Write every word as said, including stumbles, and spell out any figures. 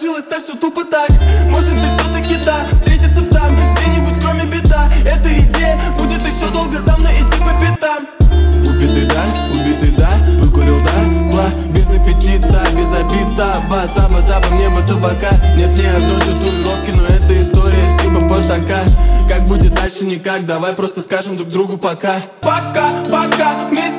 сложилось-то все тупо так. Может и все-таки да, встретиться там где-нибудь кроме беда. Эта идея будет еще долго за мной идти по пятам. Убитый да, убитый да, выкурил да, пла, без аппетита, без обида, батаба, таба, мне бы табака. Нет ни одной татуировки, но это история типа Спартака. Как будет дальше никак, давай просто скажем друг другу пока. Пока, пока, вместе.